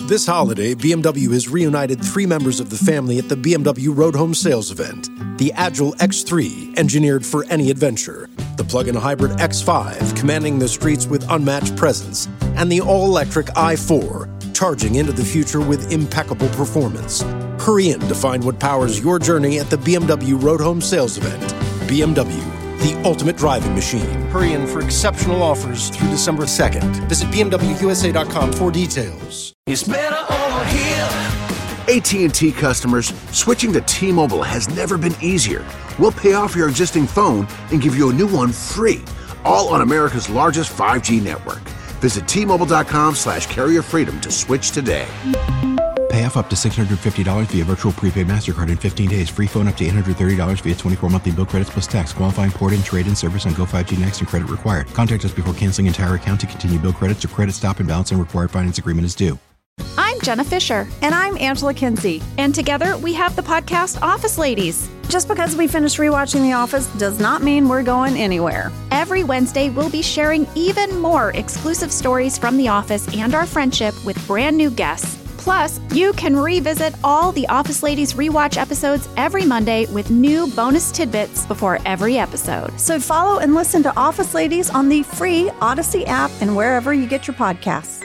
This holiday, BMW has reunited 3 members of the family at the BMW Road Home Sales event. The Agile X3, engineered for any adventure. The plug-in hybrid X5, commanding the streets with unmatched presence. And the all-electric i4, charging into the future with impeccable performance. Hurry in to find what powers your journey at the BMW Road Home Sales event. BMW, the ultimate driving machine. Hurry in for exceptional offers through December 2nd. Visit BMWUSA.com for details. It's better over here. AT&T customers, switching to T-Mobile has never been easier. We'll pay off your existing phone and give you a new one free, all on America's largest 5G network. Visit T-Mobile.com/carrier freedom to switch today. Pay off up to $650 via virtual prepaid MasterCard in 15 days. Free phone up to $830 via 24 monthly bill credits plus tax. Qualifying port-in, trade-in service on Go 5G Next and credit required. Contact us before canceling entire account to continue bill credits or credit stop and balance and required finance agreement is due. I'm Jenna Fisher. And I'm Angela Kinsey. And together we have the podcast Office Ladies. Just because we finished rewatching The Office does not mean we're going anywhere. Every Wednesday, we'll be sharing even more exclusive stories from The Office and our friendship with brand new guests. Plus, you can revisit all the Office Ladies rewatch episodes every Monday with new bonus tidbits before every episode. So follow and listen to Office Ladies on the free Odyssey app and wherever you get your podcasts.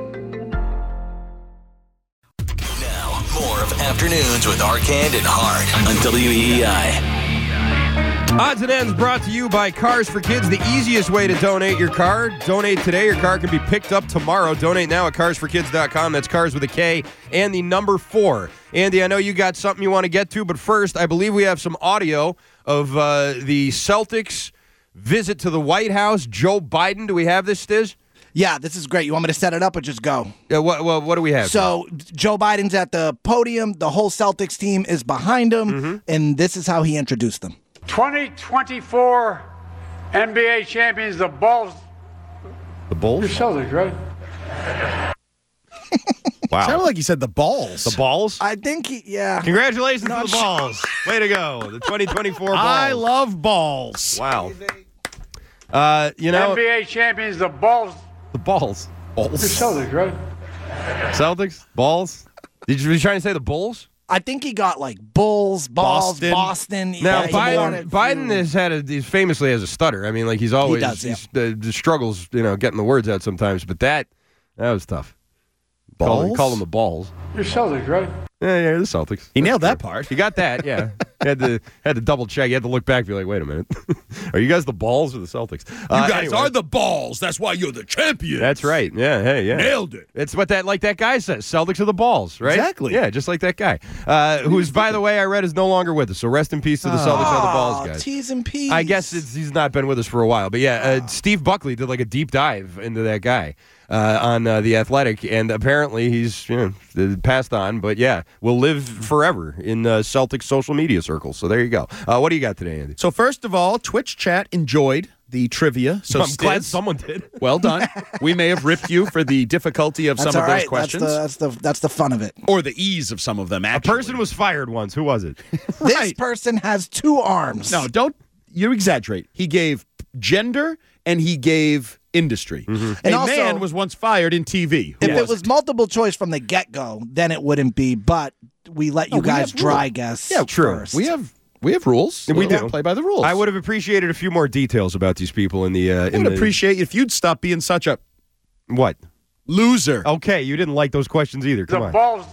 Now, more of Afternoons with Arcand and Hart on WEEI. Odds and Ends brought to you by Cars for Kids, the easiest way to donate your car. Donate today. Your car can be picked up tomorrow. Donate now at carsforkids.com. That's cars with a K and the number 4. Andy, I know you got something you want to get to, but first, I believe we have some audio of the Celtics visit to the White House. Joe Biden. Do we have this, Stiz? Yeah, this is great. You want me to set it up or just go? Yeah, what do we have? So, Joe Biden's at the podium. The whole Celtics team is behind him, and this is how he introduced them. 2024 NBA champions, the Bulls. The Bulls? You're Celtics, right? Wow. Sounded like he said the balls. The balls? I think yeah. Congratulations to the balls. Way to go. The 2024 balls. I love balls. Wow. NBA champions, the Bulls. The balls. You're Celtics, right? Celtics? Balls? Were you trying to say the Bulls? I think he got like Bulls, balls, Boston. Now, yeah, Biden has he's famously has a stutter. I mean, like he's always struggles, getting the words out sometimes. But that was tough. Balls? Call them the balls. You're Celtics, right? Yeah, the Celtics. He nailed that part. You got that, yeah. had to double check. You had to look back and be like, wait a minute. Are you guys the balls or the Celtics? You guys are the balls. That's why you're the champions. That's right. Yeah, hey, yeah. Nailed it. It's what that guy says. Celtics are the balls, right? Exactly. Yeah, just like that guy. Who's, by the way, I read is no longer with us. So rest in peace to the Celtics are the balls guys. T's and P's. I guess he's not been with us for a while. But yeah, Steve Buckley did like a deep dive into that guy. On The Athletic, and apparently he's passed on, but yeah, will live forever in Celtics social media circles. So there you go. What do you got today, Andy? So first of all, Twitch chat enjoyed the trivia. So I'm glad someone did. Well done. We may have ripped you for the difficulty of some of those questions. That's the fun of it. Or the ease of some of them, actually. A person was fired once. Who was it? This person has 2 arms. No, you exaggerate. He gave gender and he gave industry. And a also, man was once fired in TV. If it was multiple choice from the get-go, then it wouldn't be, but we let you guys dry guess first. We have rules. We do. Play by the rules. I would have appreciated a few more details about these people in the I would appreciate if you'd stop being such a what? Loser. Okay, you didn't like those questions either. Come on. Balls.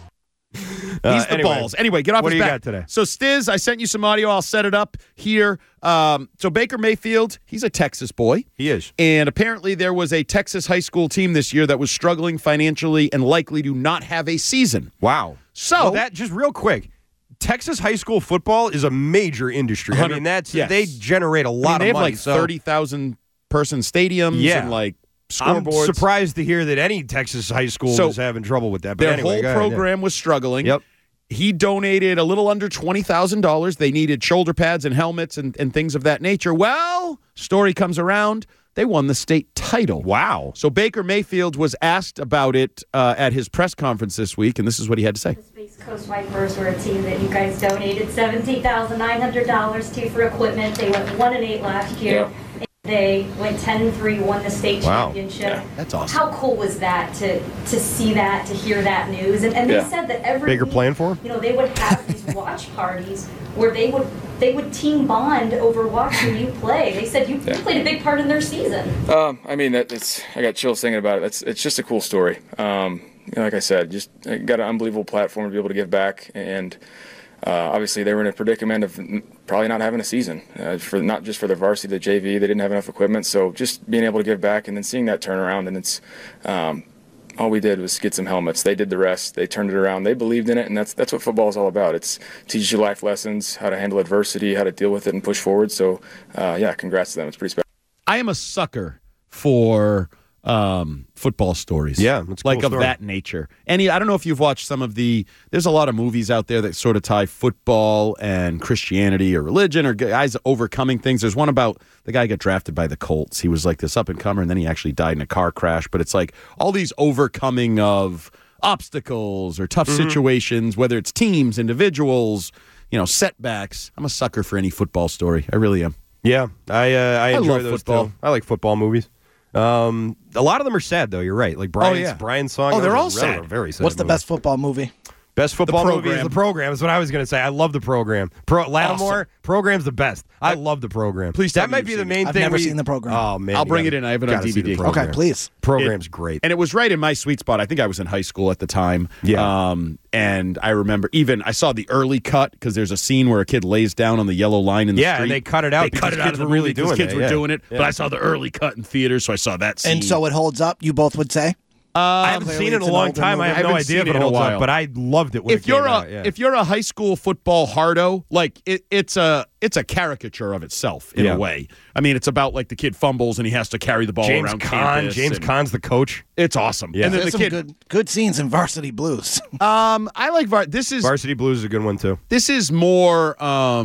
He's the balls. Anyway, get off his back. What do you got today? So, Stiz, I sent you some audio. I'll set it up here. So, Baker Mayfield, he's a Texas boy. He is. And apparently there was a Texas high school team this year that was struggling financially and likely to not have a season. Wow. So, that just real quick. Texas high school football is a major industry. I mean, they generate a lot of money. They have like 30,000 person stadiums and like scoreboards. I'm surprised to hear that any Texas high school is having trouble with that. But their anyway, whole program was struggling. Yep. He donated a little under $20,000. They needed shoulder pads and helmets and things of that nature. Well, story comes around. They won the state title. Wow. So Baker Mayfield was asked about it at his press conference this week, and this is what he had to say. The Space Coast Vipers were a team that you guys donated $17,900 to for equipment. They went 1-8 last year. They went 10-3, won the state Wow. championship. Yeah, that's awesome. How cool was that to see that, to hear that news? And they said that every Bigger week, playing for 'em? they would have these watch parties where they would team bond over watching you play. They said you played a big part in their season. I mean, I got chills thinking about it. It's just a cool story. Like I said, just got an unbelievable platform to be able to give back, and obviously they were in a predicament of probably not having a season, for not just for the varsity, the JV. They didn't have enough equipment, so just being able to give back and then seeing that turnaround, and it's all we did was get some helmets. They did the rest. They turned it around. They believed in it, and that's what football is all about. It teaches you life lessons, how to handle adversity, how to deal with it and push forward. So, congrats to them. It's pretty special. I am a sucker for football stories. Yeah, it's a cool like of story. that nature. I don't know if you've watched some of there's a lot of movies out there that sort of tie football and Christianity or religion or guys overcoming things. There's one about the guy got drafted by the Colts. He was like this up and comer, and then he actually died in a car crash. But it's like all these overcoming of obstacles or tough situations, whether it's teams, individuals, setbacks. I'm a sucker for any football story. I really am. Yeah, I enjoy love those football. too. I like football movies. A lot of them are sad though. You're right. Like Brian's song. They're those all are sad. Very sad. What's the movies. best football movie? Best football The movie is Program. The Program. Is what I was going to say. I love The Program. Lattimore, Program's the best. I love The Program. Please tell that me might you've be the seen main I've thing. never seen The Program. Oh man, I'll you bring gotta- it in. I have it on gotta see The DVD. Program. Okay, please. Program's great. And it was right in my sweet spot. I think I was in high school at the time. Yeah. And I remember I saw the early cut because there's a scene where a kid lays down on the yellow line in the street. and they cut it out. They because cut it out kids of the were really movie because doing kids that, were yeah. doing it. Yeah. But I saw the early cut in theaters, so I saw that scene. And so it holds up, you both would say? I haven't Clearly seen it in it's a an long older time. I movie. have no haven't idea seen if it it in a holds while. up, but I loved it when if it came you're out. Yeah. if you're a high school football hardo, like it's a caricature of itself in a way. I mean, it's about like the kid fumbles and he has to carry the ball around campus. James and Caan's the coach. It's awesome. Yeah. And then There's the some kid. good scenes in Varsity Blues. I like this is Varsity Blues is a good one too. This is more,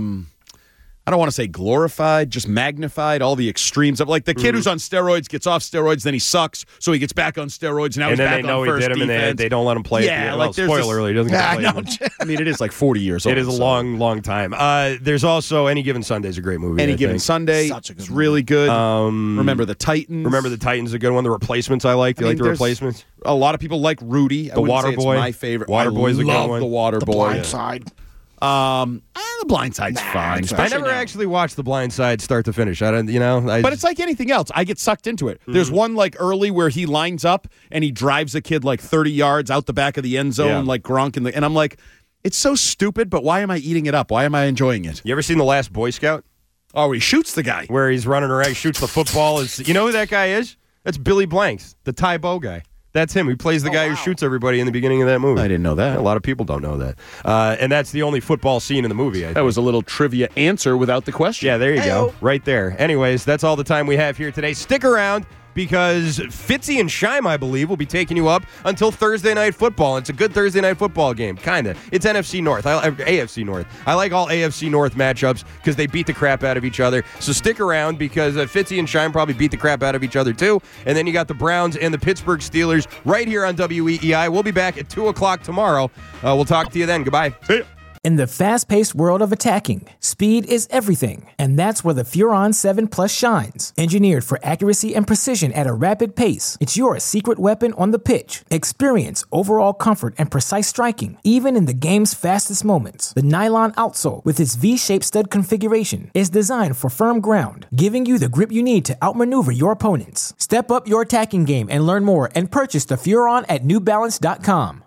I don't want to say glorified, just magnified, all the extremes of like the kid who's on steroids gets off steroids, then he sucks, so he gets back on steroids, and now And he's then back they know on he first did him, defense. and they don't let him play. Yeah, at the end. like Well, there's spoiler this- alert, he doesn't get to I play. know. much. I mean, it is like 40 years old. It is a so- long time. There's also Any Given Sunday is a great movie. Any I Given think. Sunday, Such a good it's really good. Um, Remember the Titans. Remember the Titans is a good one. The Replacements I like. Do you like the there's- Replacements? A lot of people like Rudy. The Water It's Boy. my favorite. Water I Boy's a good love one. The Water The Boy. Blind Side. The Blind Side's fine. I especially never now. actually watched The Blind Side start to finish. I don't, But it's like anything else. I get sucked into it. There's one like early where he lines up and he drives a kid like 30 yards out the back of the end zone, Yeah. like Gronk, and I'm like, it's so stupid, but why am I eating it up? Why am I enjoying it? You ever seen The Last Boy Scout? Oh, he shoots the guy. Where he's running around, shoots the football. You know who that guy is? That's Billy Blanks, the Ty Bo guy. That's him. He plays the guy who shoots everybody in the beginning of that movie. I didn't know that. A lot of people don't know that. And that's the only football scene in the movie. I That think. was a little trivia answer without the question. Yeah, there you go. Right there. Anyways, that's all the time we have here today. Stick around because Fitzy and Scheim, I believe, will be taking you up until Thursday Night Football. It's a good Thursday Night Football game, kind of. It's NFC North, AFC North. I like all AFC North matchups because they beat the crap out of each other. So stick around because Fitzy and Scheim probably beat the crap out of each other too. And then you got the Browns and the Pittsburgh Steelers right here on WEEI. We'll be back at 2 o'clock tomorrow. We'll talk to you then. Goodbye. See ya. In the fast-paced world of attacking, speed is everything, and that's where the Furon 7 Plus shines. Engineered for accuracy and precision at a rapid pace, it's your secret weapon on the pitch. Experience overall comfort and precise striking, even in the game's fastest moments. The nylon outsole, with its V-shaped stud configuration, is designed for firm ground, giving you the grip you need to outmaneuver your opponents. Step up your attacking game and learn more and purchase the Furon at NewBalance.com.